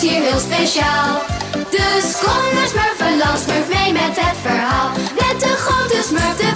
hier heel speciaal. Dus kom naar Smurfenland, smurf mee met het verhaal. Met de grote smurf, de